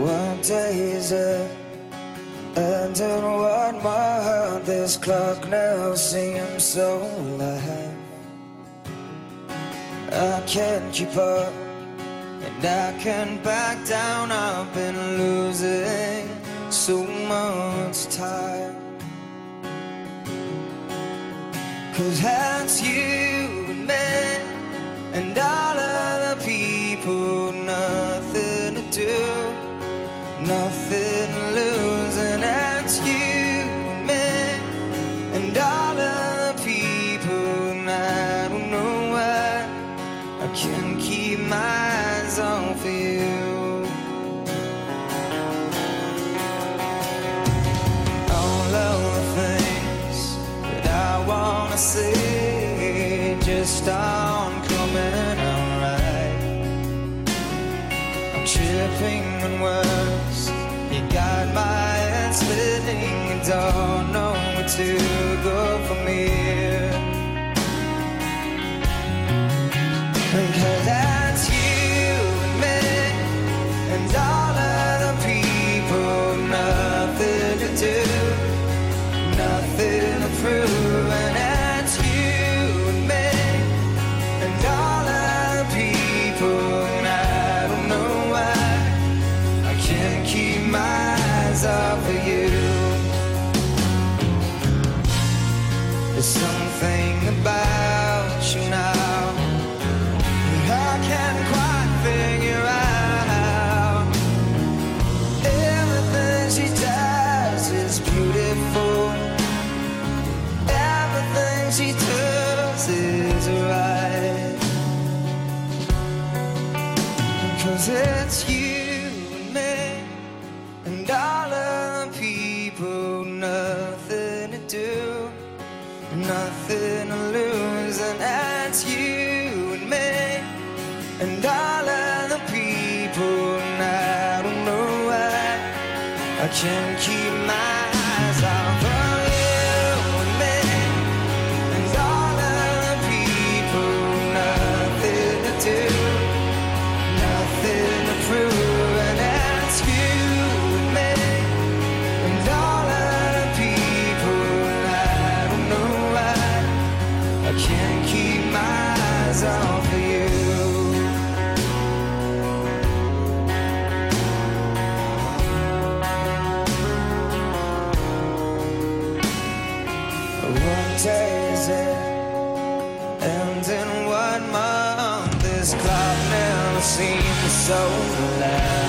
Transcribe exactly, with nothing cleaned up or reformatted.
What day is it? And in what month? This clock now seems so alive. I can't keep up, and I can't back down. I've been losing so much time. 'Cause that's you and me, and all other people, nothing to do, nothing to lose. And that's you and me, and all other people, and I don't know why I can't keep my eyes off you. All of the things that I wanna say just aren't coming out right. I'm tripping on words, you got my head spinning, and don't know where to go from here. Cause that's you and me, and all other people, nothing to do, nothing to prove. And that's you and me, and all other people, and I don't know why I can't keep my eyes off of you. There's something about you now I can't quite figure out. Everything she does is beautiful, everything she does is right. 'Cause it's you and me, and all other people, nothing to do, nothing to lose. And that's you and me, and all other people, and I don't know why I can't keep my eyes off of you and me, and all other people, nothing to do, nothing to prove. And that's you and me, and all other people, and I don't know why I can't keep my eyes off of you. What day is it? And in what month? This clock never seems so alive.